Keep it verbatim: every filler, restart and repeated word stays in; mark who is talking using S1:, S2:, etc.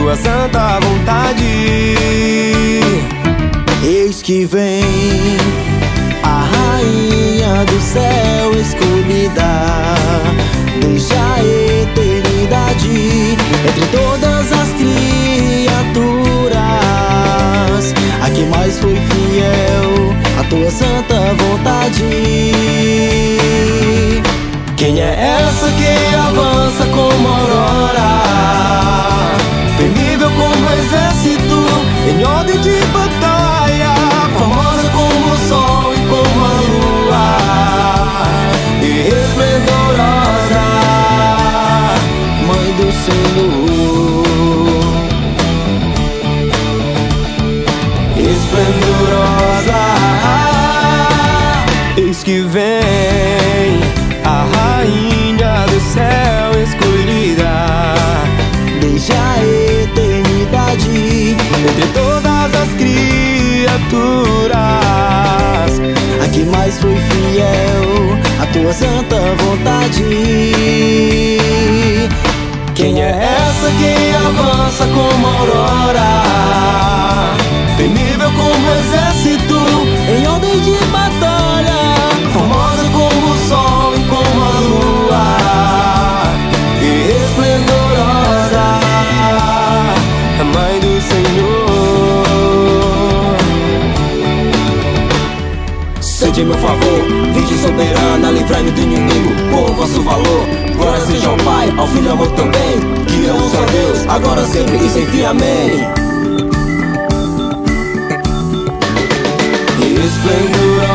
S1: tua santa vontade.
S2: Eis que vem a rainha do céu escolhida desde a eternidade. Entre todas as criaturas, a que mais foi fiel à tua santa vontade. Quem é essa que avança como aurora, temível como exército em ordem de batalha, famosa como o sol e como a lua, e esplendorosa, Mãe do Senhor, esplendorosa.
S1: Eis que vem a rainha do céu escolhida
S2: desde a eternidade.
S1: entre todas as criaturas,
S2: A que mais foi fiel à tua santa vontade.
S1: quem é essa que avança como aurora, temível como exército
S2: Em ordem de batalha,
S1: famosa como o sol e como a lua, e esplendorosa, a Mãe do Senhor.
S2: sede meu favor, vinde soberana, livrai-me do inimigo, por vosso valor. Glória seja ao Pai, ao Filho e ao amor também, que é um só Deus, agora, sempre e sem fim, amém.
S1: Esplendorosa,